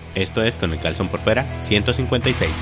Esto es Con el Calzón por Fuera 156.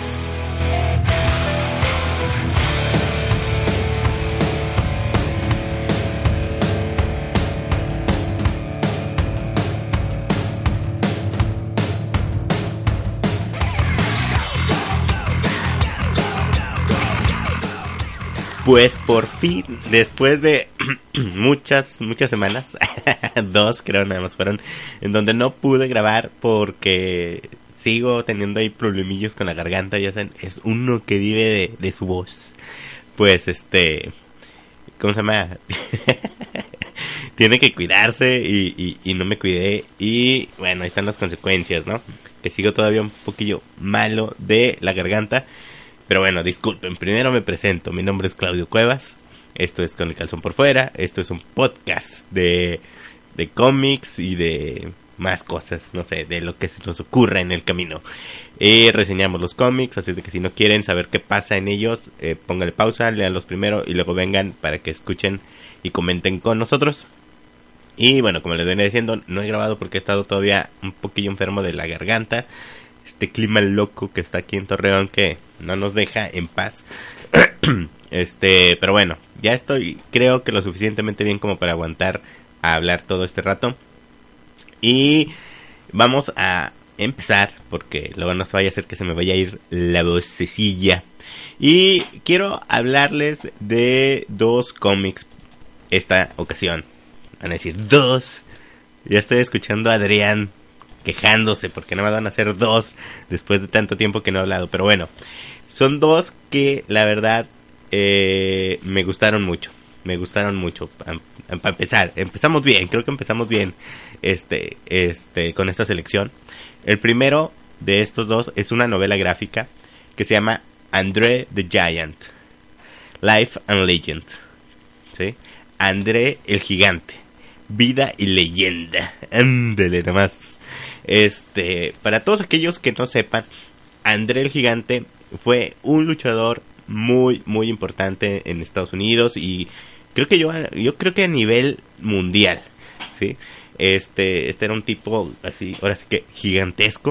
Pues por fin, después de muchas semanas, 2 creo nada más fueron, en donde no pude grabar porque sigo teniendo ahí problemillos con la garganta, ya saben, es uno que vive de su voz. Pues ¿cómo se llama? Tiene que cuidarse y no me cuidé y bueno, ahí están las consecuencias, ¿no? Que sigo todavía un poquillo malo de la garganta. Pero bueno, disculpen, primero me presento, mi nombre es Claudio Cuevas, esto es Con el Calzón por Fuera, esto es un podcast de cómics y de más cosas, no sé, de lo que se nos ocurra en el camino. Reseñamos los cómics, así de que si no quieren saber qué pasa en ellos, pónganle pausa, leanlos primero y luego vengan para que escuchen y comenten con nosotros. Y bueno, como les venía diciendo, no he grabado porque he estado todavía un poquillo enfermo de la garganta. Este clima loco que está aquí en Torreón que no nos deja en paz. Pero bueno, ya estoy, creo que lo suficientemente bien como para aguantar a hablar todo este rato. Y vamos a empezar, porque luego no se vaya a hacer que se me vaya a ir la vocecilla. Y quiero hablarles de 2 cómics esta ocasión. Van a decir 2. Ya estoy escuchando a Adrián quejándose porque no me van a hacer 2 después de tanto tiempo que no he hablado. Pero bueno, son 2 que la verdad me gustaron mucho. Para empezar, empezamos bien, creo que empezamos bien con esta selección. El primero de estos 2 es una novela gráfica que se llama André the Giant, Life and Legend, ¿sí? André el Gigante, vida y leyenda. Ándale nomás. Para todos aquellos que no sepan, André el Gigante fue un luchador muy importante en Estados Unidos y creo que yo creo que a nivel mundial, ¿sí? Este era un tipo así, ahora sí que gigantesco.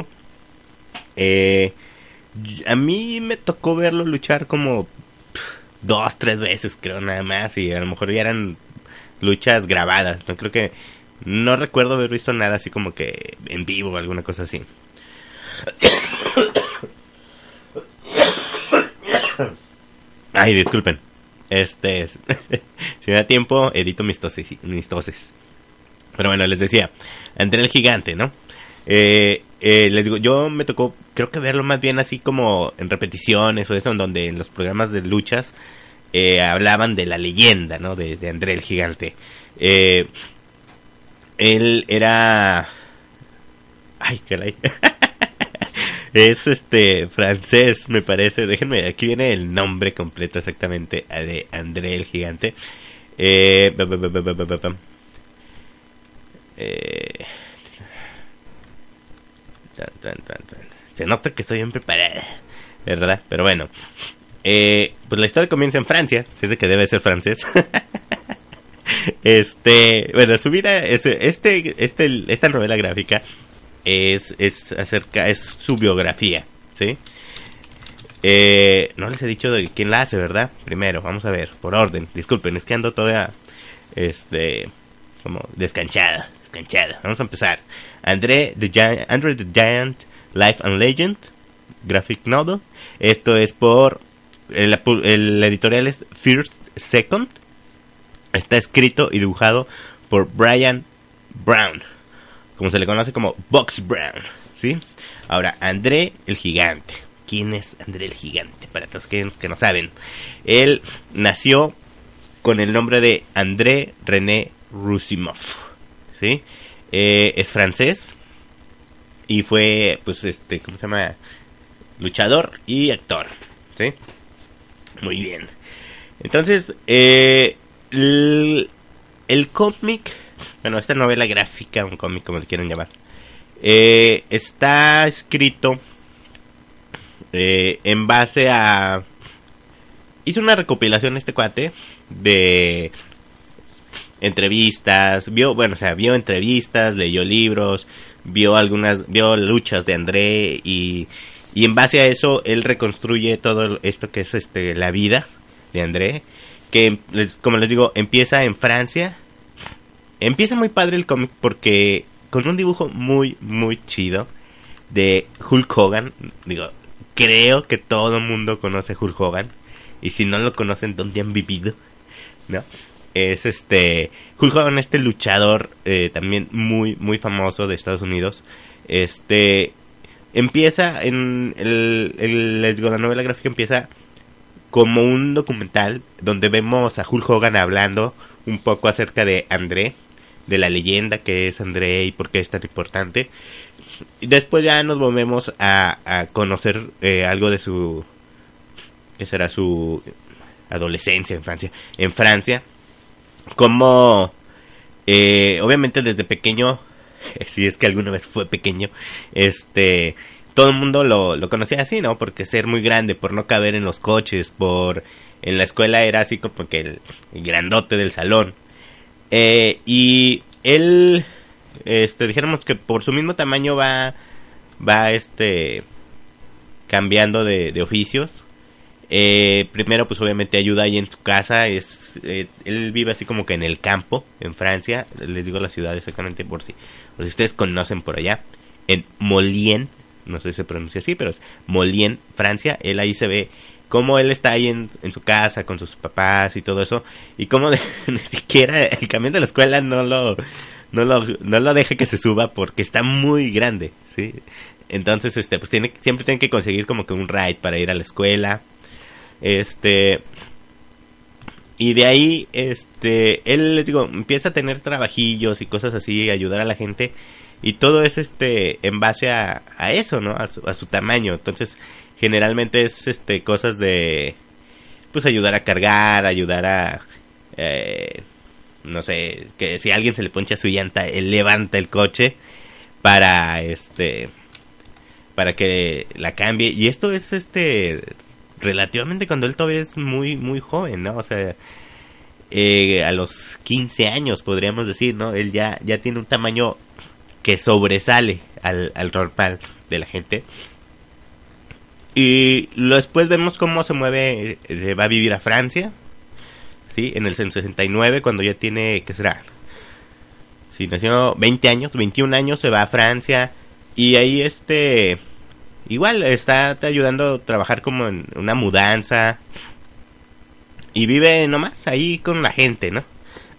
A mí me tocó verlo luchar como 2-3 veces, creo, nada más, y a lo mejor ya eran luchas grabadas, no recuerdo haber visto nada así como que en vivo o alguna cosa así. Ay, disculpen. Si me da tiempo, edito mis toses. Pero bueno, les decía, André el Gigante, ¿no? Les digo, yo me tocó, creo que verlo más bien así como en repeticiones o eso, en donde en los programas de luchas hablaban de la leyenda, ¿no? De André el Gigante. Él era... Ay, caray. Es francés, me parece. Déjenme, aquí viene el nombre completo exactamente de André el Gigante. Se nota que estoy bien preparada, ¿verdad? Pero bueno, pues la historia comienza en Francia. Se dice que debe ser francés. Bueno, su vida es esta novela gráfica es su biografía, ¿sí? No les he dicho de quién la hace, ¿verdad? Primero, vamos a ver, por orden. Disculpen, es que ando toda como descanchada. Vamos a empezar. André the Giant, Life and Legend, graphic novel. Esto es por el editorial es First Second. Está escrito y dibujado por Brian Brown, como se le conoce como Box Brown, ¿sí? Ahora, André el Gigante. ¿Quién es André el Gigante? Para todos aquellos que no saben, él nació con el nombre de André René Roussimoff, ¿sí? Es francés y fue, pues, ¿cómo se llama? Luchador y actor, ¿sí? Muy bien. Entonces, el cómic, bueno, esta novela gráfica, un cómic como le quieran llamar, está escrito en base a... Hizo una recopilación este cuate de entrevistas, vio entrevistas, leyó libros, vio luchas de André y en base a eso él reconstruye todo esto que es la vida de André, que como les digo, empieza en Francia. Empieza muy padre el cómic porque con un dibujo muy muy chido de Hulk Hogan. Digo, creo que todo el mundo conoce a Hulk Hogan, y si no lo conocen, ¿dónde han vivido? ¿No? Es Hulk Hogan, luchador también muy muy famoso de Estados Unidos. Empieza les digo, la novela gráfica empieza como un documental donde vemos a Hulk Hogan hablando un poco acerca de André, de la leyenda que es André y por qué es tan importante. Y después ya nos volvemos a conocer algo de su, ¿qué será? Su adolescencia en Francia, como obviamente desde pequeño, si es que alguna vez fue pequeño, todo el mundo lo conocía así, ¿no? Porque ser muy grande, por no caber en los coches, en la escuela era así como que el grandote del salón. Y él, dijéramos que por su mismo tamaño va cambiando de oficios. Primero pues obviamente ayuda ahí en su casa. Él vive así como que en el campo, en Francia. Les digo la ciudad exactamente por si ustedes conocen por allá. En Molien, no sé si se pronuncia así, pero es Molien, Francia. Él ahí se ve cómo él está ahí en su casa con sus papás y todo eso, y cómo ni siquiera el camión de la escuela no lo deja que se suba porque está muy grande, ¿sí? Entonces pues siempre tiene que conseguir como que un ride para ir a la escuela. Y de ahí él, les digo, empieza a tener trabajillos y cosas así, ayudar a la gente, y todo es en base a eso, ¿no? A su tamaño. Entonces generalmente es cosas de pues ayudar a cargar, ayudar a no sé, que si a alguien se le poncha su llanta, él levanta el coche para para que la cambie. Y esto es relativamente cuando él todavía es muy muy joven, ¿no? O sea, a los 15 años podríamos decir, ¿no? Él ya tiene un tamaño que sobresale al normal de la gente. Y después vemos cómo se mueve, va a vivir a Francia, ¿sí? En el 69, cuando ya tiene, ¿qué será? Si nació 20 años, 21 años, se va a Francia. Y ahí igual está ayudando a trabajar como en una mudanza. Y vive nomás ahí con la gente, ¿no?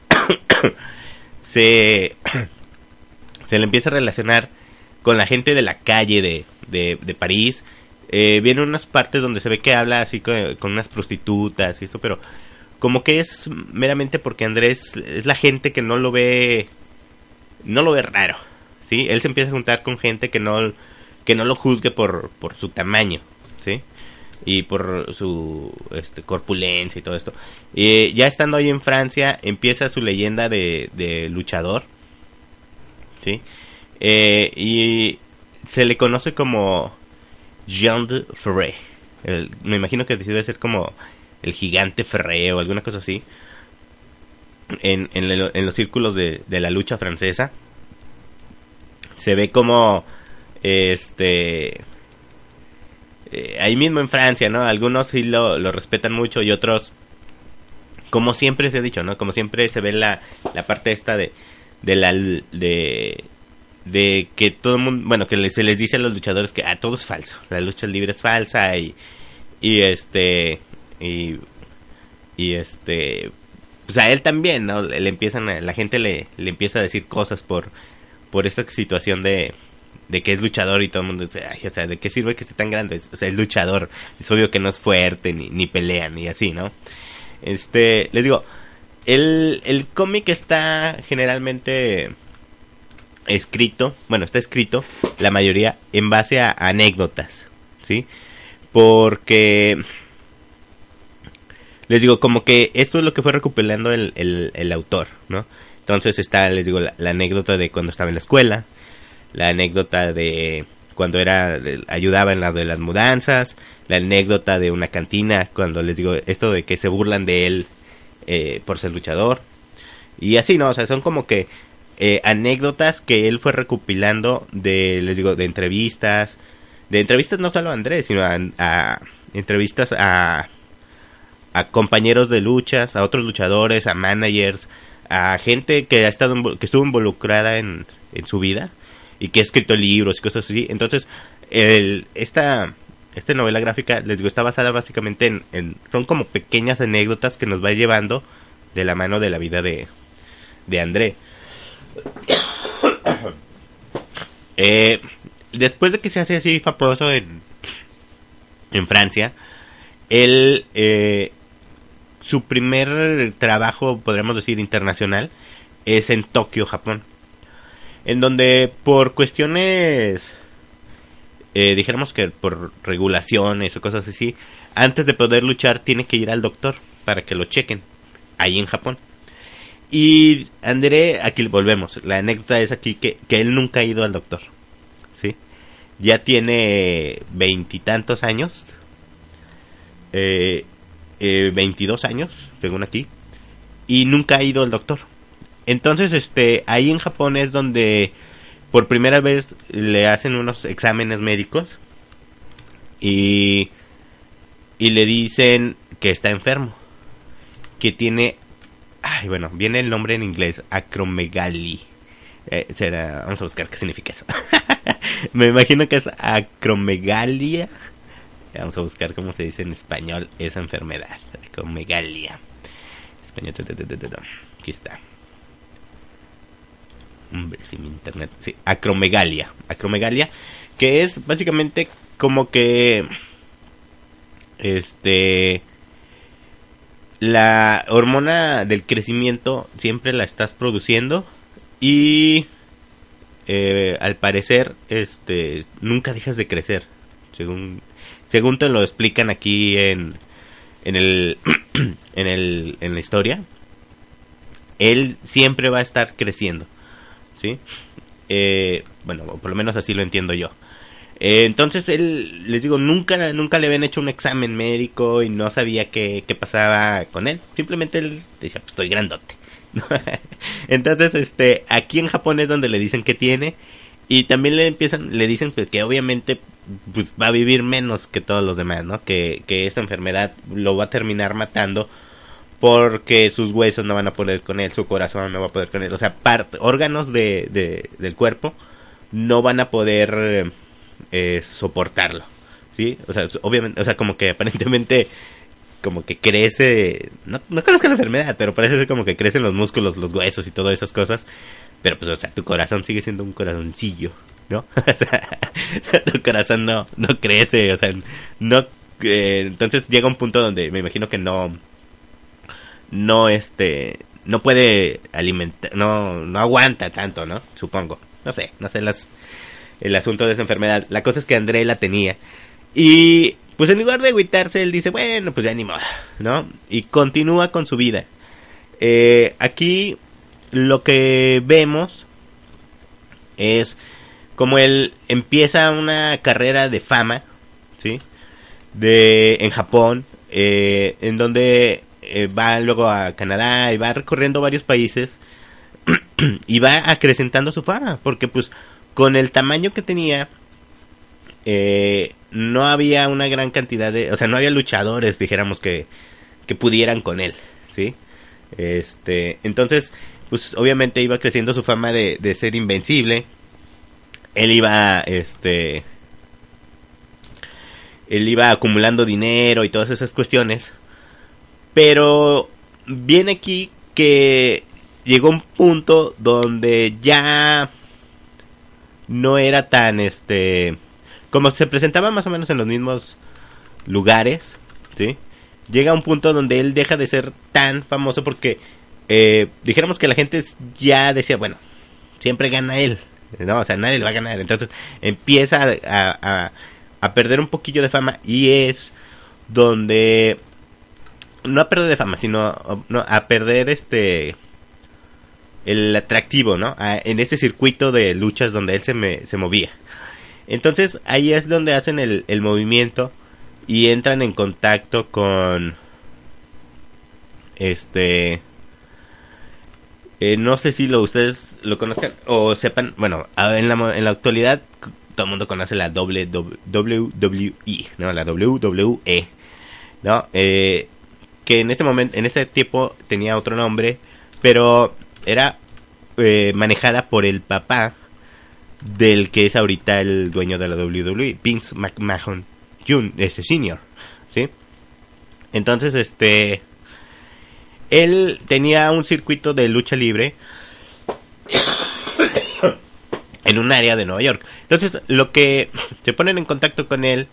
se le empieza a relacionar con la gente de la calle de París. Viene unas partes donde se ve que habla así con unas prostitutas y eso, pero como que es meramente porque Andrés es la gente que no lo ve raro, ¿sí? Él se empieza a juntar con gente que no lo juzgue por su tamaño, ¿sí? Y por su corpulencia y todo esto. Ya estando ahí en Francia, empieza su leyenda de luchador, ¿sí? Y se le conoce como Jean de Ferré. Me imagino que debe ser como el gigante Ferré o alguna cosa así. En los círculos de la lucha francesa. Se ve como ahí mismo en Francia, ¿no? Algunos sí lo respetan mucho y otros, como siempre se ha dicho, ¿no? Como siempre se ve la parte esta de que todo el mundo, bueno, que se les dice a los luchadores que todo es falso, la lucha libre es falsa y pues a él también, ¿no? La gente le empieza a decir cosas por esta situación de que es luchador, y todo el mundo dice, ay, o sea, ¿de qué sirve que esté tan grande? O sea, es luchador, es obvio que no es fuerte, ni pelea, ni así, ¿no? Les digo, el cómic está generalmente está escrito la mayoría en base a anécdotas, ¿sí? Porque les digo, como que esto es lo que fue recopilando el autor, ¿no? Entonces está, les digo, la anécdota de cuando estaba en la escuela, la anécdota de cuando ayudaba en la de las mudanzas, la anécdota de una cantina, cuando les digo esto de que se burlan de él por ser luchador, y así, ¿no? O sea, son como que anécdotas que él fue recopilando les digo, de entrevistas no solo a Andrés, sino a entrevistas a compañeros de luchas, a otros luchadores, a managers, a gente que que estuvo involucrada en su vida y que ha escrito libros y cosas así. Entonces, esta novela gráfica, les digo, está basada básicamente son como pequeñas anécdotas que nos va llevando de la mano de la vida de André. Después de que se hace así famoso en Francia, él, su primer trabajo, podríamos decir, internacional, es en Tokio, Japón, en donde por cuestiones, dijéramos que por regulaciones o cosas así, antes de poder luchar tiene que ir al doctor para que lo chequen, ahí en Japón. Y André, aquí volvemos, la anécdota es aquí que él nunca ha ido al doctor, ¿sí? Ya tiene 20 años, 22 años, según aquí, y nunca ha ido al doctor. Entonces, ahí en Japón es donde por primera vez le hacen unos exámenes médicos y le dicen que está enfermo, que tiene, bueno, viene el nombre en inglés, acromegaly. Vamos a buscar qué significa eso. Me imagino que es acromegalia. Vamos a buscar cómo se dice en español esa enfermedad. Acromegalia. Español. Aquí está. Hombre, sin internet. Sí, acromegalia. Acromegalia, que es básicamente como que la hormona del crecimiento siempre la estás produciendo y al parecer nunca dejas de crecer, según te lo explican aquí en la historia. Él siempre va a estar creciendo, ¿sí? Bueno, por lo menos así lo entiendo yo. Entonces él, les digo, nunca le habían hecho un examen médico y no sabía qué pasaba con él. Simplemente él decía, pues estoy grandote. Entonces, aquí en Japón es donde le dicen que tiene, y también le dicen pues, que obviamente pues, va a vivir menos que todos los demás, ¿no? Que esta enfermedad lo va a terminar matando porque sus huesos no van a poder con él, su corazón no va a poder con él, o sea, órganos del cuerpo no van a poder soportarlo, ¿sí? O sea, obviamente, o sea, como que aparentemente como que crece, no conozco la enfermedad, pero parece ser como que crecen los músculos, los huesos y todas esas cosas, pero pues, o sea, tu corazón sigue siendo un corazoncillo, ¿no? O sea, tu corazón no crece, o sea, no, entonces llega un punto donde me imagino que no puede alimentar, no aguanta tanto, ¿no? Supongo, no sé el asunto de esa enfermedad. La cosa es que André la tenía y pues en lugar de agüitarse él dice, bueno, pues ya ni modo, ¿no? Y continúa con su vida. Aquí lo que vemos es como él empieza una carrera de fama, ¿sí? En Japón, en donde va luego a Canadá y va recorriendo varios países y va acrecentando su fama, porque pues con el tamaño que tenía no había una gran cantidad o sea, no había luchadores, dijéramos, que pudieran con él, ¿sí? Entonces, pues obviamente iba creciendo su fama de ser invencible. Él iba acumulando dinero y todas esas cuestiones. Pero viene aquí que llegó un punto donde ya no era tan como se presentaba más o menos en los mismos lugares, ¿sí? Llega a un punto donde él deja de ser tan famoso porque dijéramos que la gente ya decía, bueno, siempre gana él, ¿no? O sea, nadie le va a ganar. Entonces empieza a perder un poquillo de fama, y es donde no a perder de fama, sino a perder el atractivo, ¿no? En ese circuito de luchas donde él se movía. Entonces ahí es donde hacen el movimiento y entran en contacto con no sé si ustedes lo conozcan o sepan, bueno, en la actualidad todo el mundo conoce la WWE, ¿no? La WWE, ¿no? Que en ese momento, en ese tiempo tenía otro nombre, pero era manejada por el papá del que es ahorita el dueño de la WWE, Vince McMahon Senior, ¿sí? Entonces, él tenía un circuito de lucha libre en un área de Nueva York. Entonces, lo que se ponen en contacto con él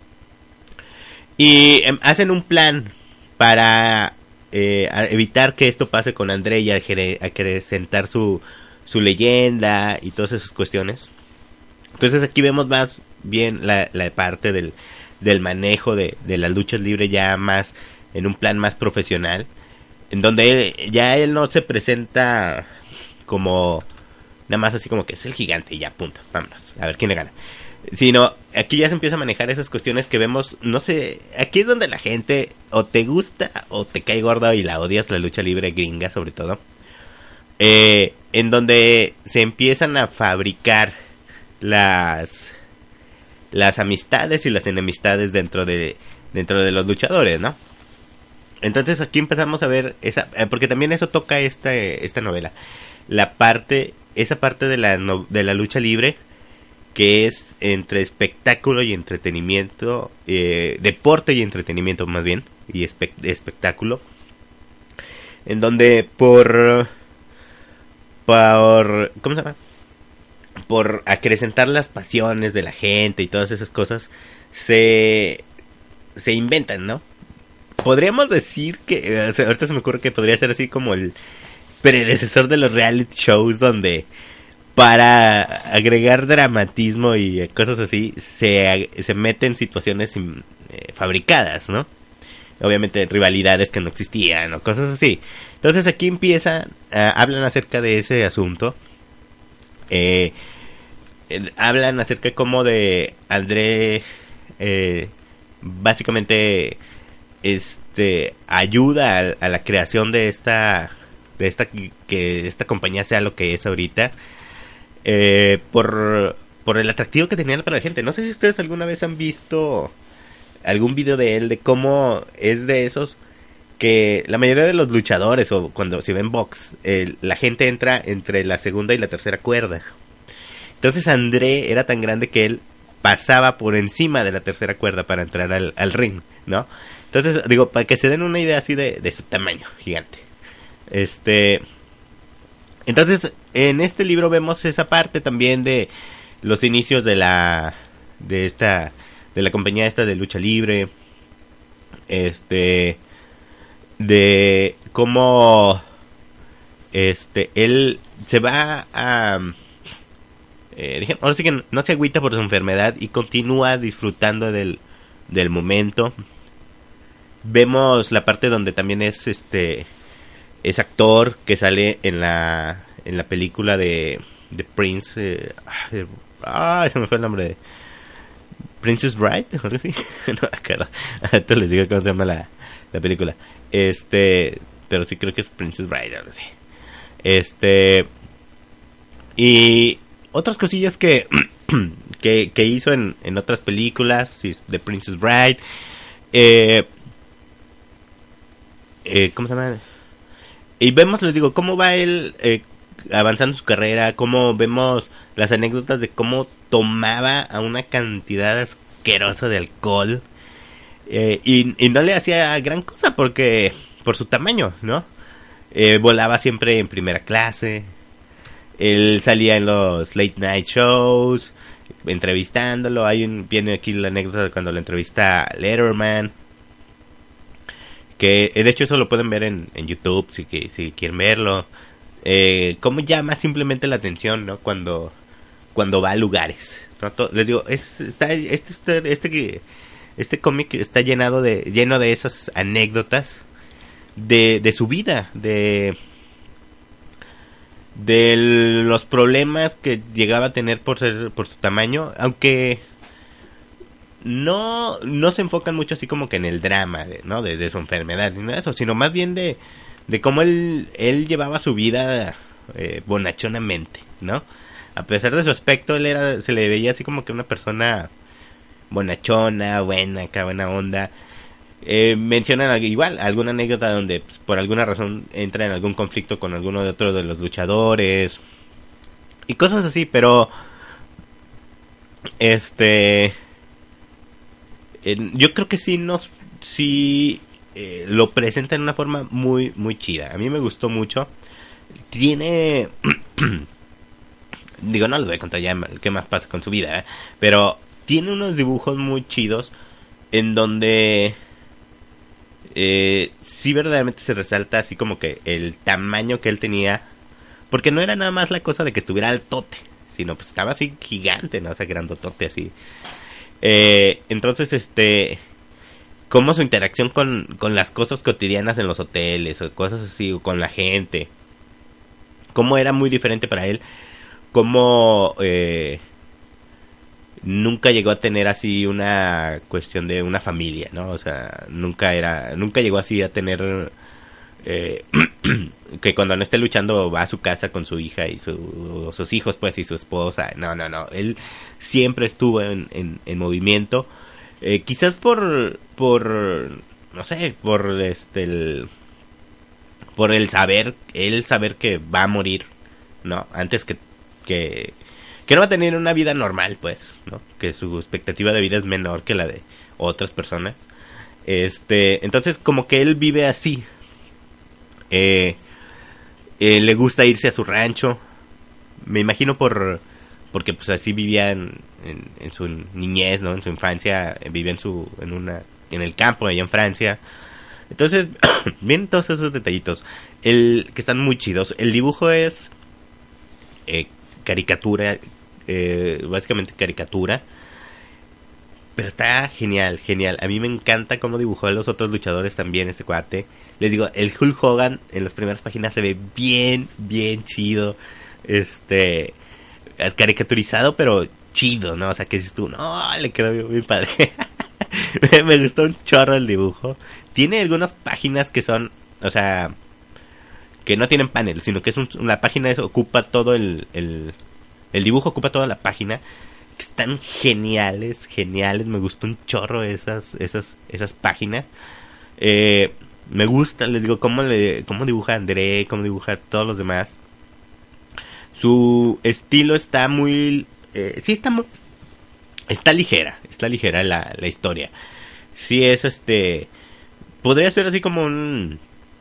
y hacen un plan para evitar que esto pase con André y acrecentar su leyenda y todas esas cuestiones. Entonces aquí vemos más bien la parte del manejo de las luchas libres ya más en un plan más profesional, en donde él no se presenta como nada más así como que es el gigante y ya, punto, vámonos, a ver quién le gana. Sino aquí ya se empieza a manejar esas cuestiones que vemos, no sé, aquí es donde la gente o te gusta o te cae gorda y la odias, la lucha libre gringa sobre todo, en donde se empiezan a fabricar las amistades y las enemistades dentro de los luchadores, ¿no? Entonces aquí empezamos a ver porque también eso toca esta novela, esa parte de la lucha libre que es entre espectáculo y entretenimiento, deporte y entretenimiento más bien, y espectáculo, en donde por ¿cómo se llama? Por acrecentar las pasiones de la gente y todas esas cosas se inventan, ¿no? Podríamos decir que ahorita se me ocurre que podría ser así como el predecesor de los reality shows, donde para agregar dramatismo y cosas así se meten situaciones fabricadas, ¿no? Obviamente rivalidades que no existían o cosas así. Entonces aquí hablan acerca de ese asunto. Hablan acerca como de André básicamente ayuda a la creación de esta que esta compañía sea lo que es ahorita, por el atractivo que tenían para la gente. No sé si ustedes alguna vez han visto algún video de él, de cómo es de esos que la mayoría de los luchadores, o cuando se ven box, la gente entra entre la segunda y la tercera cuerda. Entonces André era tan grande que él pasaba por encima de la tercera cuerda para entrar al ring, ¿no? Entonces, digo, para que se den una idea así de su tamaño gigante. Entonces, en este libro vemos esa parte también de los inicios de la compañía esta de lucha libre, de cómo él se va a ahora sí que no se agüita por su enfermedad y continúa disfrutando del momento. Vemos la parte donde también es actor que sale en la película de Prince, se me fue el nombre de Princess Bride, no me acuerdo. Ahorita les digo cómo se llama la película. Pero sí creo que es Princess Bride, ahora sí. Y otras cosillas que hizo en otras películas de Princess Bride. ¿Cómo se llama? Y vemos, les digo, cómo va él avanzando su carrera, cómo vemos las anécdotas de cómo tomaba a una cantidad asquerosa de alcohol, y no le hacía gran cosa porque por su tamaño, ¿no? Volaba siempre en primera clase, él salía en los late night shows entrevistándolo. Viene aquí la anécdota de cuando lo entrevista Letterman, que de hecho eso lo pueden ver en YouTube si quieren verlo. Cómo llama simplemente la atención, ¿no? Cuando va a lugares, ¿no? Les digo, este cómic está lleno de esas anécdotas de su vida, de los problemas que llegaba a tener por su tamaño, aunque no se enfocan mucho así como que en el drama, ¿no? de su enfermedad ni nada de eso, sino más bien de cómo él llevaba su vida bonachonamente, ¿no? A pesar de su aspecto, se le veía así como que una persona bonachona, buena, acá buena onda. Mencionan igual alguna anécdota donde pues, por alguna razón entra en algún conflicto con alguno de otros de los luchadores y cosas así, pero yo creo que sí lo presenta en una forma muy muy chida. A mí me gustó mucho. Tiene digo, no les voy a contar ya qué más pasa con su vida, pero tiene unos dibujos muy chidos en donde sí verdaderamente se resalta así como que el tamaño que él tenía, porque no era nada más la cosa de que estuviera altote, sino pues estaba así gigante, ¿no? O sea, grandotote así. Entonces, como su interacción con las cosas cotidianas en los hoteles, o cosas así, o con la gente, cómo era muy diferente para él, cómo nunca llegó a tener así una cuestión de una familia, ¿no? O sea, nunca llegó así a tener que cuando no esté luchando va a su casa con su hija y sus hijos, pues, y su esposa. No, él siempre estuvo en movimiento, quizás por no sé, por el saber que va a morir, ¿no? Antes que no va a tener una vida normal, pues, ¿no? Que su expectativa de vida es menor que la de otras personas. Entonces como que él vive así. Le gusta irse a su rancho. Me imagino porque pues así vivía en su niñez, ¿no? En su infancia, vivía en el campo allá en Francia. Entonces, vienen todos esos detallitos que están muy chidos. El dibujo es caricatura, básicamente caricatura, pero está genial. A mí me encanta cómo dibujó a los otros luchadores también este cuate. Les digo, el Hulk Hogan en las primeras páginas se ve bien chido, caricaturizado, pero chido, ¿no? O sea, que dices tú, no, le quedó bien padre. Me gustó un chorro el dibujo. Tiene algunas páginas que son, o sea, que no tienen panel, sino que es la página ocupa todo el dibujo ocupa toda la página. Están geniales. Me gustó un chorro esas páginas. Me gusta, les digo, cómo dibuja André, cómo dibuja todos los demás. Su estilo está muy, está ligera la historia. Sí es podría ser así como un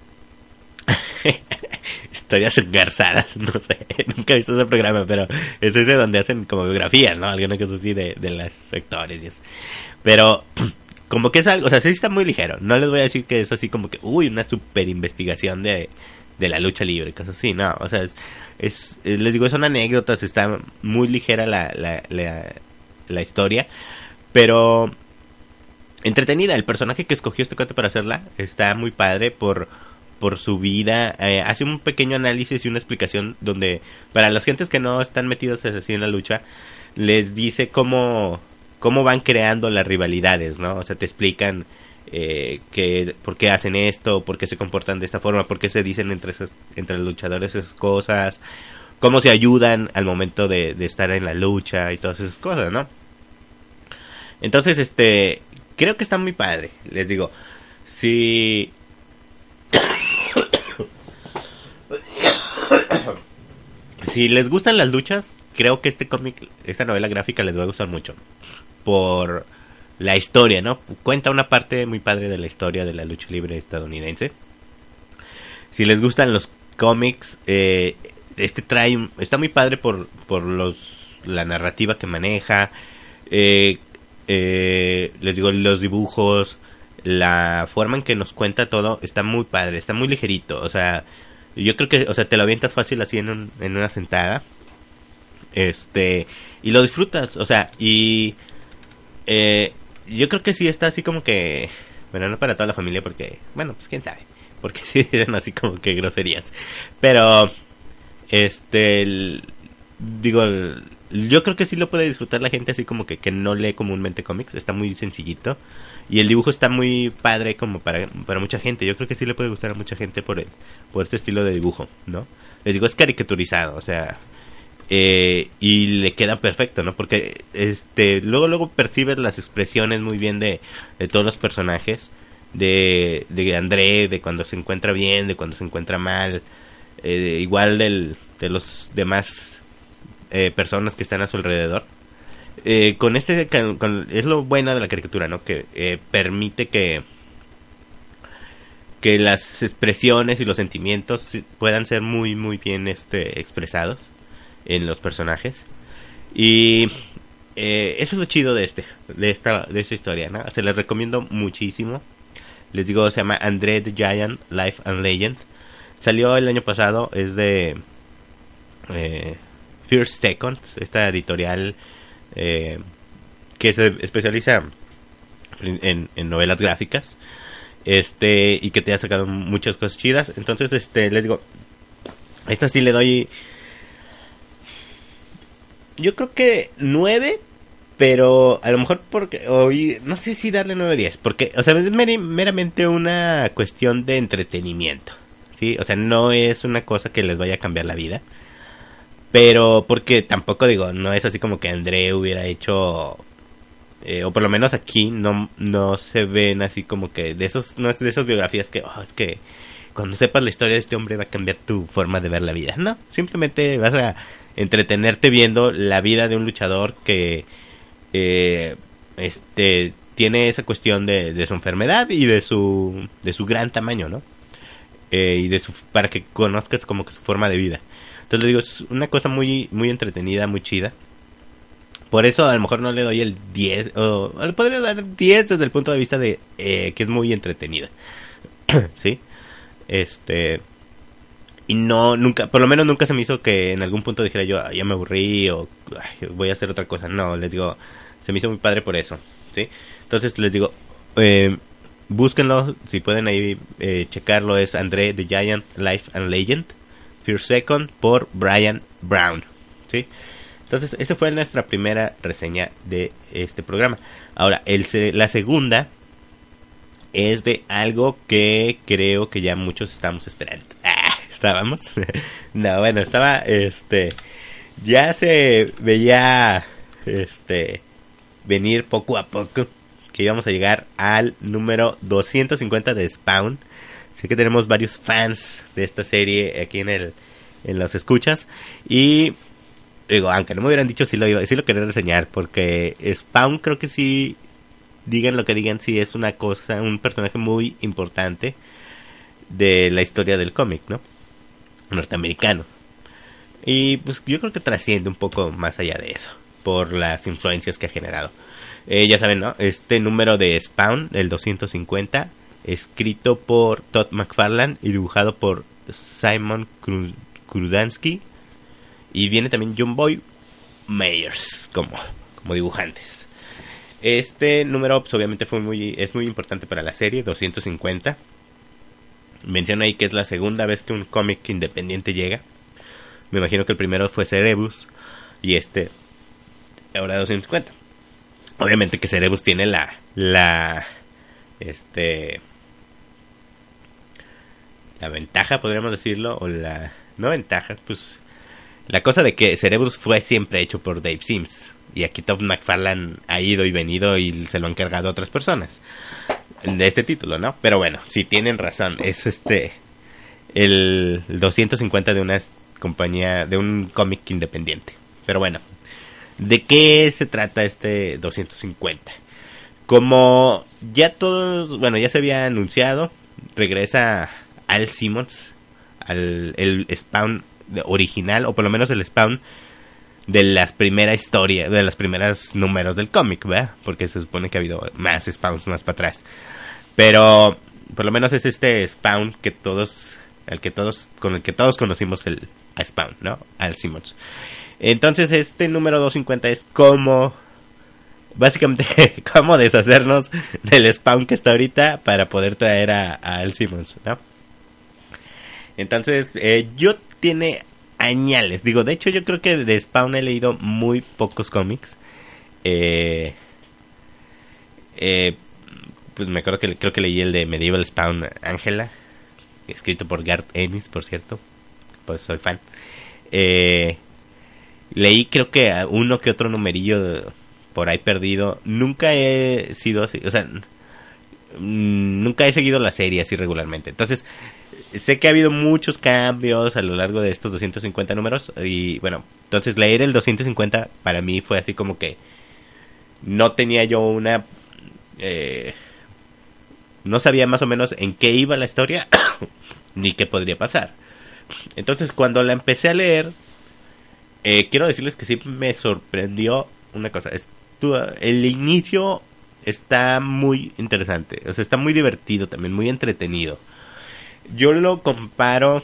historias engarzadas, no sé, nunca he visto ese programa, pero es ese donde hacen como biografías, ¿no? Alguna cosa así de los actores y eso. Pero como que es algo, o sea, sí está muy ligero. No les voy a decir que es así como que, una super investigación de la lucha libre, cosas así, no. O sea, les digo, son anécdotas, está muy ligera la historia, pero entretenida. El personaje que escogió este cuate para hacerla está muy padre por su vida. Hace un pequeño análisis y una explicación donde para las gentes que no están metidos así en la lucha, les dice cómo van creando las rivalidades, ¿no? O sea, te explican por qué hacen esto, por qué se comportan de esta forma, por qué se dicen entre los luchadores esas cosas, cómo se ayudan al momento de estar en la lucha y todas esas cosas, ¿no? Entonces, creo que está muy padre. Les digo, si les gustan las luchas, creo que este cómic, esta novela gráfica les va a gustar mucho. Por la historia, ¿no? Cuenta una parte muy padre de la historia de la lucha libre estadounidense. Si les gustan los cómics, está muy padre por la narrativa que maneja. Les digo, los dibujos, la forma en que nos cuenta todo está muy padre, está muy ligerito. O sea, yo creo que, o sea, te lo avientas fácil así en una sentada. Y lo disfrutas, o sea, y yo creo que sí está así como que, bueno, no para toda la familia porque, bueno, pues quién sabe, porque sí dicen así como que groserías, pero digo, yo creo que sí lo puede disfrutar la gente así como que no lee comúnmente cómics. Está muy sencillito y el dibujo está muy padre como para mucha gente. Yo creo que sí le puede gustar a mucha gente por este estilo de dibujo, ¿no? les digo, es caricaturizado, o sea, y le queda perfecto, ¿no? Porque luego percibes las expresiones muy bien de todos los personajes, de André, de cuando se encuentra bien, de cuando se encuentra mal, igual de los demás personas que están a su alrededor. Es lo bueno de la caricatura, ¿no? Que permite que las expresiones y los sentimientos puedan ser muy muy bien expresados en los personajes. Y eso es lo chido de esta historia, ¿no? Se les recomiendo muchísimo. Les digo, se llama André the Giant, Life and Legend. Salió el año pasado, es de First Second, esta editorial que se especializa en novelas gráficas, y que te ha sacado muchas cosas chidas. Entonces, les digo, esta sí le doy, yo creo que 9, pero a lo mejor porque hoy no sé si darle 9 o 10, porque, o sea, es meramente una cuestión de entretenimiento, ¿sí? O sea, no es una cosa que les vaya a cambiar la vida, pero porque tampoco, digo, no es así como que André hubiera hecho, o por lo menos aquí no se ven así como que no es de esas biografías que, es que cuando sepas la historia de este hombre va a cambiar tu forma de ver la vida. No, simplemente vas a entretenerte viendo la vida de un luchador que tiene esa cuestión de su enfermedad y de su gran tamaño, ¿no? Y para que conozcas como que su forma de vida. Entonces, digo, es una cosa muy muy entretenida, muy chida. Por eso a lo mejor no le doy el 10, o le podría dar 10 desde el punto de vista de que es muy entretenida. ¿Sí? Y nunca, por lo menos nunca se me hizo que en algún punto dijera yo, ya me aburrí o voy a hacer otra cosa. No, les digo, se me hizo muy padre por eso, ¿sí? Entonces les digo, búsquenlo, si pueden ahí checarlo, es André the Giant, Life and Legend, First Second, por Brian Brown, ¿sí? Entonces, esa fue nuestra primera reseña de este programa. Ahora, la segunda es de algo que creo que ya muchos estamos esperando. ¿Estábamos? No, bueno, ya se veía, venir poco a poco que íbamos a llegar al número 250 de Spawn. Sé que tenemos varios fans de esta serie aquí en los escuchas. Y digo, aunque no me hubieran dicho, sí lo quería reseñar, porque Spawn creo que sí, digan lo que digan, sí es un personaje muy importante de la historia del cómic, ¿no? Norteamericano. Y pues yo creo que trasciende un poco más allá de eso, por las influencias que ha generado. Ya saben, ¿no? Este número de Spawn, el 250, escrito por Todd McFarlane y dibujado por Simon Krudansky. Y viene también John Boy Meyers como dibujantes. Este número pues, obviamente es muy importante para la serie, 250. Menciona ahí que es la segunda vez que un cómic independiente llega. Me imagino que el primero fue Cerebus y ahora 250. Obviamente que Cerebus tiene la ventaja, podríamos decirlo, o la no ventaja, pues la cosa de que Cerebus fue siempre hecho por Dave Sims. Y aquí Todd McFarlane ha ido y venido y se lo han cargado a otras personas de este título, ¿no? Pero bueno, si tienen razón, es el 250 de una compañía, de un cómic independiente. Pero bueno, ¿de qué se trata este 250? Como ya ya se había anunciado, regresa Al Simmons, el Spawn original, o por lo menos el Spawn de las primeras historias, de los primeros números del cómic, ¿verdad? Porque se supone que ha habido más Spawns más para atrás. Pero por lo menos es este Spawn con el que todos conocimos a Spawn, ¿no? Al Simmons. Entonces este número 250 es básicamente cómo deshacernos del Spawn que está ahorita para poder traer a Al Simmons, ¿no? Entonces yo tiene añales, digo, de hecho yo creo que de Spawn he leído muy pocos cómics. Pues me acuerdo creo que leí el de Medieval Spawn Angela, escrito por Garth Ennis, por cierto. pues soy fan. Leí creo que uno que otro numerillo por ahí perdido. Nunca he sido así, o sea, nunca he seguido la serie así regularmente. Entonces, sé que ha habido muchos cambios a lo largo de estos 250 números. Y bueno, entonces leer el 250 para mí fue así como que no tenía yo una... no sabía más o menos en qué iba la historia ni qué podría pasar. Entonces cuando la empecé a leer, quiero decirles que sí me sorprendió una cosa. El inicio está muy interesante, o sea, está muy divertido también, muy entretenido. Yo lo comparo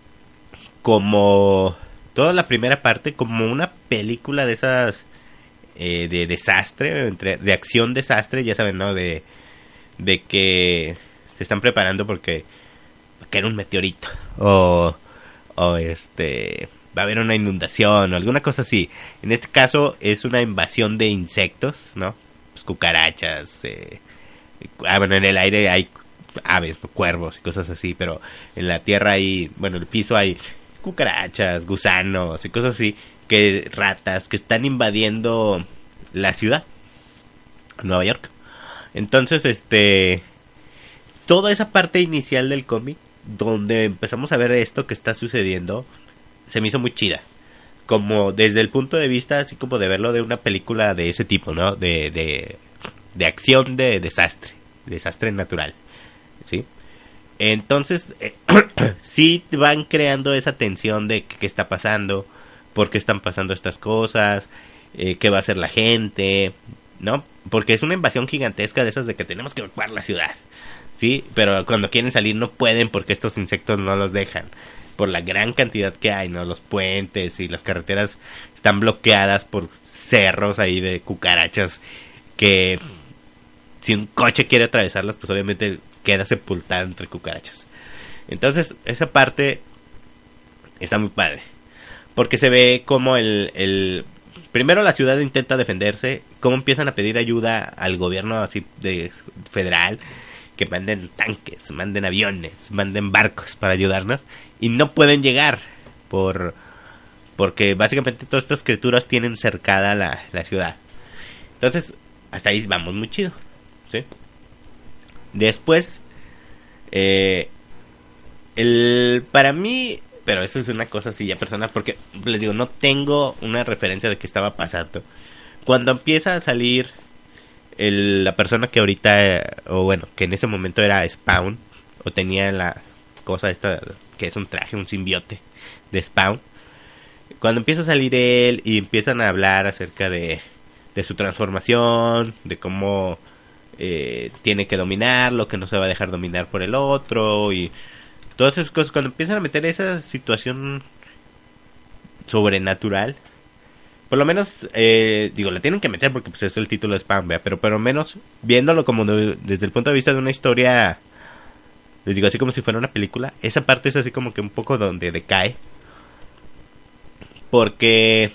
como toda la primera parte como una película de esas de desastre, de acción desastre, ya saben, ¿no? De que se están preparando porque va a caer un meteorito o va a haber una inundación o alguna cosa así. En este caso es una invasión de insectos, ¿no? Pues cucarachas, bueno, en el aire hay aves, ¿no? Cuervos y cosas así, pero en la tierra hay, bueno, en el piso hay cucarachas, gusanos y cosas así, que ratas que están invadiendo la ciudad, Nueva York. Entonces, toda esa parte inicial del cómic, donde empezamos a ver esto que está sucediendo, se me hizo muy chida. Como desde el punto de vista, así como de verlo de una película de ese tipo, ¿no? De acción de desastre natural, ¿sí? Entonces, sí van creando esa tensión de qué está pasando, por qué están pasando estas cosas, qué va a hacer la gente, ¿no? Porque es una invasión gigantesca de esas de que tenemos que evacuar la ciudad, ¿sí? Pero cuando quieren salir no pueden porque estos insectos no los dejan, por la gran cantidad que hay, ¿no? Los puentes y las carreteras están bloqueadas por cerros ahí de cucarachas que si un coche quiere atravesarlas, pues obviamente queda sepultado entre cucarachas. Entonces, esa parte está muy padre, porque se ve como primero la ciudad intenta defenderse, cómo empiezan a pedir ayuda al gobierno así de federal, que manden tanques, manden aviones, manden barcos para ayudarnos, y no pueden llegar porque básicamente todas estas criaturas tienen cercada la ciudad. Entonces, hasta ahí vamos muy chido, ¿sí? Después, para mí, pero eso es una cosa así ya personal, porque les digo, no tengo una referencia de qué estaba pasando. Cuando empieza a salir la persona que ahorita, o bueno, que en ese momento era Spawn, o tenía la cosa esta, que es un traje, un simbiote de Spawn. Cuando empieza a salir él y empiezan a hablar acerca de su transformación, de cómo tiene que dominarlo, que no se va a dejar dominar por el otro, y todas esas cosas, cuando empiezan a meter esa situación sobrenatural, por lo menos, digo, la tienen que meter porque pues es el título de Spawn, ¿vea? Pero por lo menos viéndolo como desde el punto de vista de una historia, les digo, así como si fuera una película, esa parte es así como que un poco donde decae, porque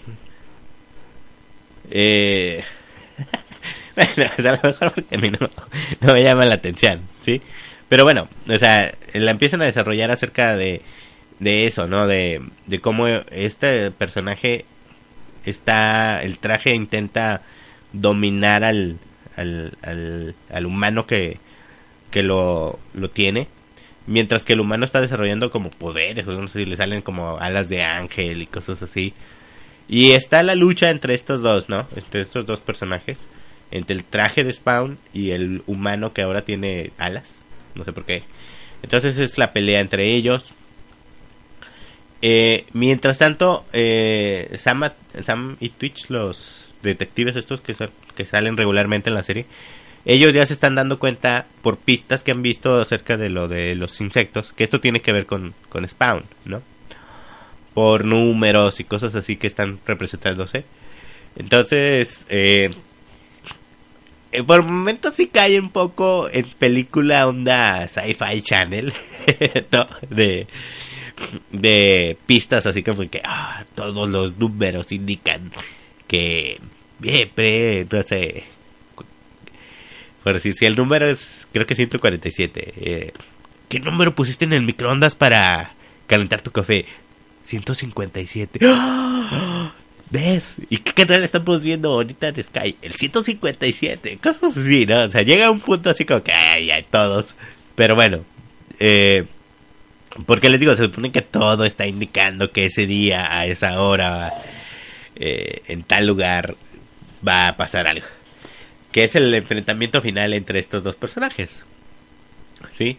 bueno, o sea, a lo mejor porque a mí no me llama la atención, ¿sí? Pero bueno, o sea, la empiezan a desarrollar acerca de eso, ¿no? De cómo este personaje el traje intenta dominar al humano que lo tiene, mientras que el humano está desarrollando como poderes, o no sé si le salen como alas de ángel y cosas así. Y está la lucha entre estos dos, ¿no? Entre estos dos personajes, entre el traje de Spawn y el humano que ahora tiene alas, no sé por qué. Entonces es la pelea entre ellos. Mientras tanto, Sam y Twitch, los detectives estos que salen regularmente en la serie, ellos ya se están dando cuenta por pistas que han visto acerca de lo de los insectos, que esto tiene que ver con Spawn, ¿no? Por números y cosas así que están representándose. Entonces, por momentos sí cae un poco en película onda Sci-Fi Channel, ¿no? De pistas así como que todos los números indican que no sé, por decir, si el número es, creo que 147, ¿qué número pusiste en el microondas para calentar tu café? 157. ¡Oh! ¿Ves? ¿Y qué canal estamos viendo ahorita en Sky? El 157. Cosas así, ¿no? O sea, llega un punto así como que ay, hay todos. Pero bueno, porque les digo, se supone que todo está indicando que ese día, a esa hora, en tal lugar, va a pasar algo. Que es el enfrentamiento final entre estos dos personajes. ¿Sí?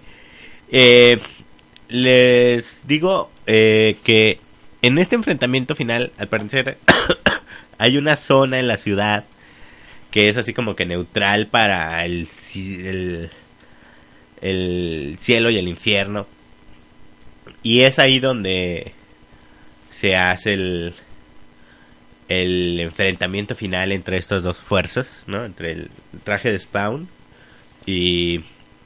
Les digo que en este enfrentamiento final, al parecer, hay una zona en la ciudad que es así como que neutral para el cielo y el infierno. Y es ahí donde se hace el enfrentamiento final entre estas dos fuerzas, ¿no? Entre el traje de Spawn y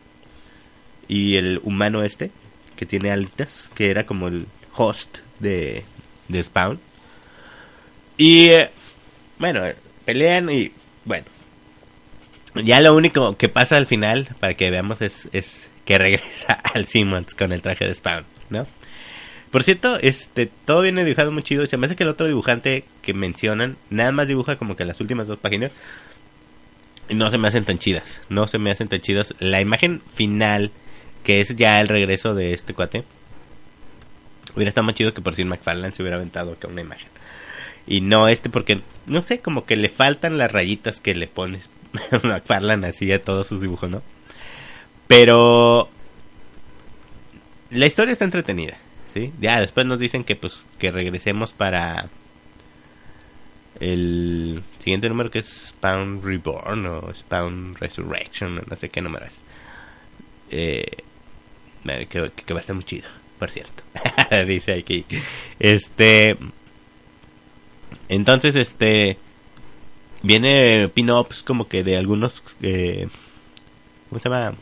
el humano este, que tiene alitas, que era como el host de Spawn. Y bueno, pelean y bueno, ya lo único que pasa al final, para que veamos, es que regresa Al Simmons con el traje de Spawn, ¿no? Por cierto, todo viene dibujado muy chido. Se me hace que el otro dibujante que mencionan nada más dibuja como que las últimas dos páginas y no se me hacen tan chidas. No se me hacen tan chidas. La imagen final, que es ya el regreso de este cuate, hubiera estado más chido que por si McFarlane se hubiera aventado acá una imagen. Y no porque, no sé, como que le faltan las rayitas que le pones McFarlane así a todos sus dibujos, ¿no? Pero la historia está entretenida, ¿sí? Ya después nos dicen que pues que regresemos para el siguiente número, que es Spawn Reborn o Spawn Resurrection, no sé qué número es. Que va a estar muy chido, por cierto. Dice aquí. Entonces, viene pin-ups como que de algunos, ¿cómo se llama?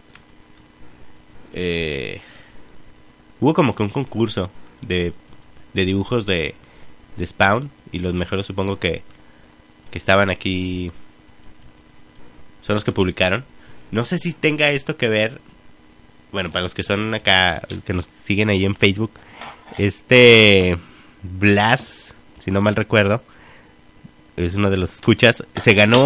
Hubo como que un concurso de dibujos de Spawn, y los mejores supongo que estaban aquí son los que publicaron. No sé si tenga esto que ver, bueno, para los que son acá, que nos siguen ahí en Facebook, Blas, si no mal recuerdo, es uno de los escuchas, se ganó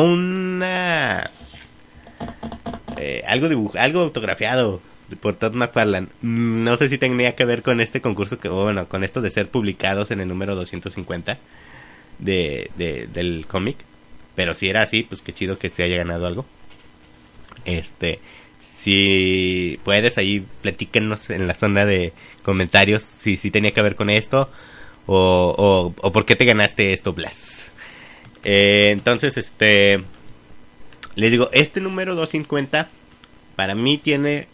algo autografiado por Todd McFarlane. No sé si tenía que ver con este concurso, bueno, con esto de ser publicados en el número 250 del cómic, pero si era así, pues qué chido que se haya ganado algo. Si puedes, ahí platíquenos en la zona de comentarios si tenía que ver con esto o por qué te ganaste esto, Blas. Entonces, les digo, este número 250 para mí tiene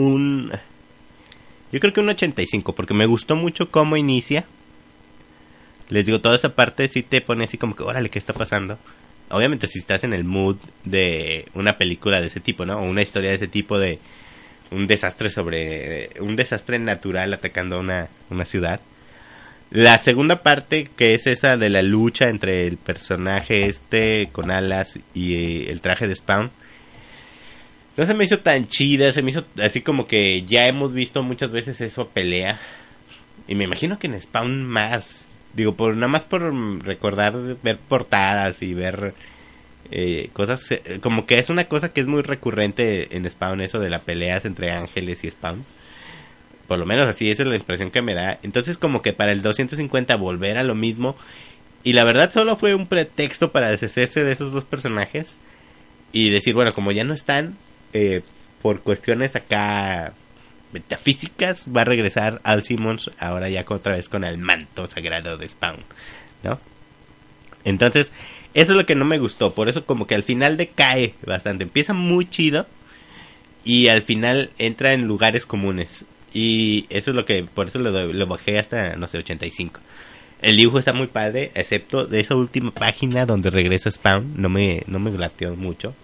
yo creo que un 85, porque me gustó mucho cómo inicia. Les digo, toda esa parte sí te pone así como que, órale, ¿qué está pasando? Obviamente si estás en el mood de una película de ese tipo, ¿no? O una historia de ese tipo, de un desastre natural atacando a una ciudad. La segunda parte, que es esa de la lucha entre el personaje con alas y el traje de Spawn, no se me hizo tan chida, se me hizo así como que ya hemos visto muchas veces eso, pelea. Y me imagino que en Spawn más. Digo, nada más por recordar, ver portadas y ver cosas, como que es una cosa que es muy recurrente en Spawn, eso de las peleas entre ángeles y Spawn. Por lo menos así, esa es la impresión que me da. Entonces como que para el 250 volver a lo mismo. Y la verdad solo fue un pretexto para deshacerse de esos dos personajes. Y decir, bueno, como ya no están, por cuestiones acá metafísicas, va a regresar Al Simmons ahora ya otra vez con el manto sagrado de Spawn, ¿no? Entonces, eso es lo que no me gustó. Por eso como que al final decae bastante. Empieza muy chido y al final entra en lugares comunes. Y eso es lo que, por eso lo bajé hasta, no sé, 85. El dibujo está muy padre, excepto de esa última página donde regresa Spawn. No me glateó mucho.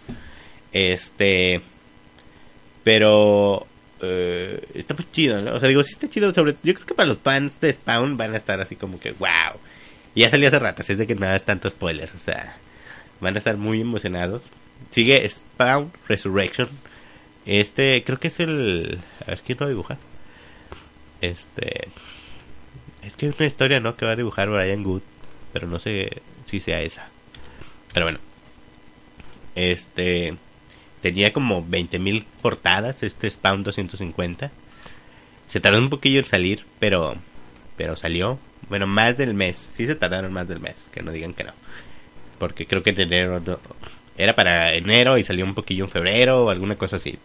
Pero está muy chido, ¿no? O sea, digo, sí está chido. Yo creo que para los fans de Spawn van a estar así como que, wow. Y ya salió hace rato, así es de que nada es tanto spoiler. O sea, van a estar muy emocionados. Sigue Spawn Resurrection. Creo que es a ver, ¿quién lo dibuja? Es que es una historia, ¿no? Que va a dibujar Brian Good, pero no sé si sea esa. Pero bueno, este tenía como 20,000 portadas este Spawn 250. Se tardó un poquillo en salir, pero salió. Bueno, más del mes. Sí se tardaron más del mes, que no digan que no. Porque creo que en enero era para enero y salió un poquillo en febrero o alguna cosa así.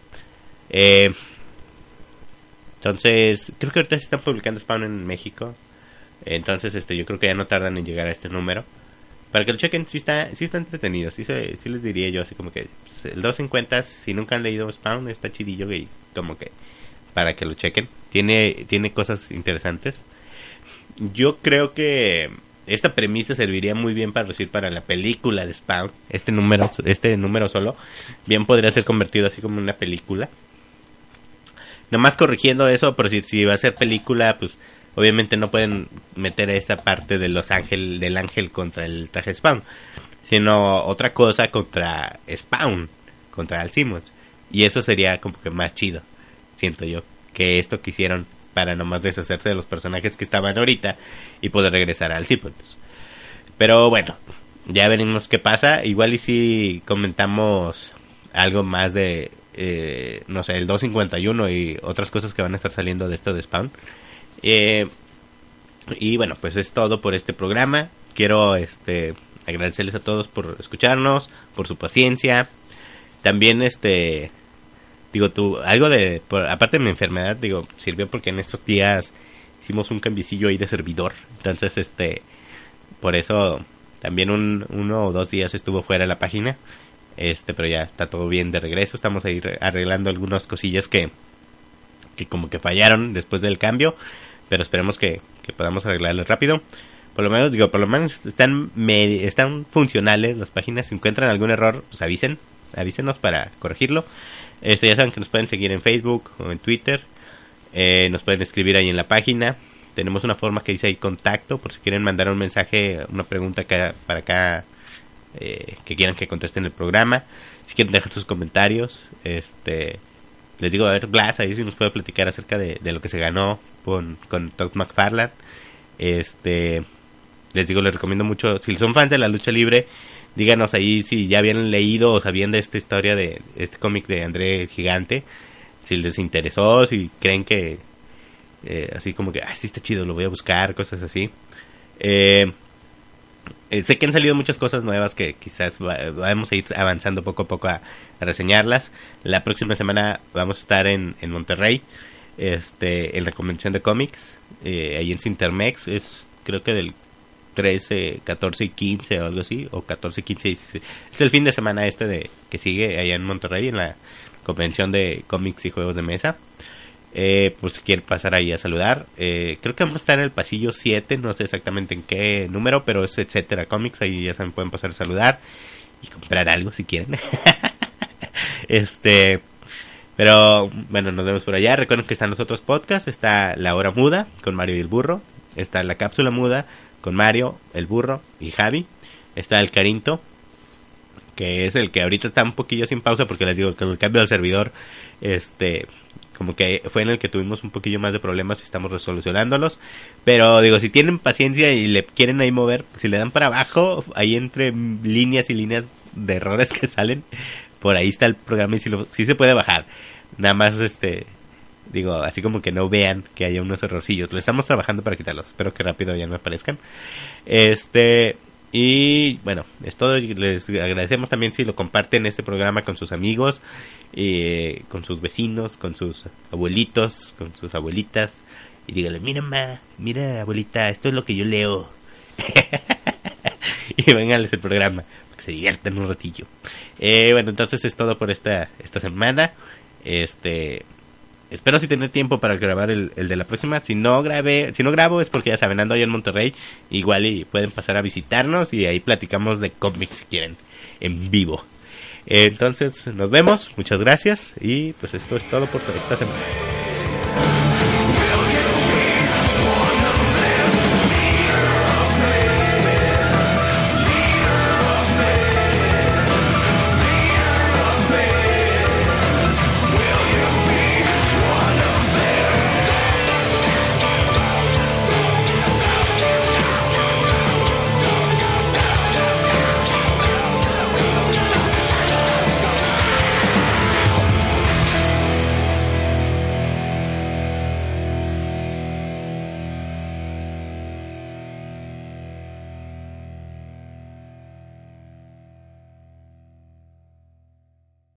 Entonces, creo que ahorita se están publicando Spawn en México. Entonces, yo creo que ya no tardan en llegar a este número. Para que lo chequen, sí está entretenido. Sí les diría yo, así como que pues, el 250, si nunca han leído Spawn, está chidillo y como que para que lo chequen. Tiene cosas interesantes. Yo creo que esta premisa serviría muy bien para decir para la película de Spawn. Este número solo bien podría ser convertido así como en una película. Nomás corrigiendo eso, pero si va a ser película, pues obviamente no pueden meter esta parte de del ángel contra el traje de Spawn, sino otra cosa contra Spawn, contra Al Simmons. Y eso sería como que más chido, siento yo, que esto que hicieron para nomás deshacerse de los personajes que estaban ahorita y poder regresar a Al Simmons. Pero bueno, ya veremos qué pasa. Igual y si comentamos algo más de, no sé, el 251 y otras cosas que van a estar saliendo de esto de Spawn. Y bueno, pues es todo por este programa. Quiero agradecerles a todos por escucharnos, por su paciencia. También algo aparte de mi enfermedad, sirvió porque en estos días hicimos un cambiecillo ahí de servidor. Entonces, por eso también uno o 2 días estuvo fuera de la página. Pero ya está todo bien de regreso. Estamos ahí arreglando algunas cosillas que como que fallaron después del cambio, pero esperemos que podamos arreglarlas rápido. Por lo menos están funcionales las páginas. Si encuentran algún error, pues avísenos para corregirlo. Ya saben que nos pueden seguir en Facebook o en Twitter. Nos pueden escribir ahí en la página. Tenemos una forma que dice ahí contacto, por si quieren mandar un mensaje, una pregunta para acá, que quieran que conteste en el programa. Si quieren dejar sus comentarios, les digo, a ver, Glass ahí sí nos puede platicar acerca de lo que se ganó con Todd McFarlane. Les recomiendo mucho, si son fans de la lucha libre, díganos ahí si ya habían leído o sabían de esta historia de este cómic de André el Gigante, si les interesó, si creen que así como que sí está chido, lo voy a buscar, cosas así. Sé que han salido muchas cosas nuevas que quizás vamos a ir avanzando poco a poco a reseñarlas. La próxima semana vamos a estar en Monterrey, en la convención de cómics, ahí en Cintermex. Es creo que del 13, 14 y 15 o algo así, o 14, 15 y 16. Es el fin de semana que sigue allá en Monterrey, en la convención de cómics y juegos de mesa. Pues si quieren pasar ahí a saludar, creo que vamos a estar en el pasillo 7, no sé exactamente en qué número, pero es Etcétera Comics, ahí ya saben, pueden pasar a saludar y comprar algo si quieren. Pero bueno, nos vemos por allá. Recuerden que están los otros podcasts, está La Hora Muda con Mario y el Burro, está La Cápsula Muda con Mario, el Burro y Javi, está El Carinto, que es el que ahorita está un poquillo sin pausa porque les digo que con el cambio del servidor, como que fue en el que tuvimos un poquillo más de problemas y estamos resolucionándolos. Pero digo, si tienen paciencia y le quieren ahí mover, si le dan para abajo, ahí entre líneas y líneas de errores que salen, por ahí está el programa y sí se puede bajar. Nada más, así como que no vean que haya unos errorcillos. Lo estamos trabajando para quitarlos. Espero que rápido ya no aparezcan. Y bueno, es todo. Les agradecemos también si lo comparten este programa con sus amigos, con sus vecinos, con sus abuelitos, con sus abuelitas. Y díganle, mira abuelita, esto es lo que yo leo. Y vénganles el programa, para que se diviertan un ratillo. Bueno, entonces es todo por esta semana. Espero si tener tiempo para grabar el de la próxima. Si no grabo es porque ya saben, ando allá en Monterrey. Igual y pueden pasar a visitarnos y ahí platicamos de cómics si quieren, en vivo. Entonces nos vemos, muchas gracias y pues esto es todo por esta semana.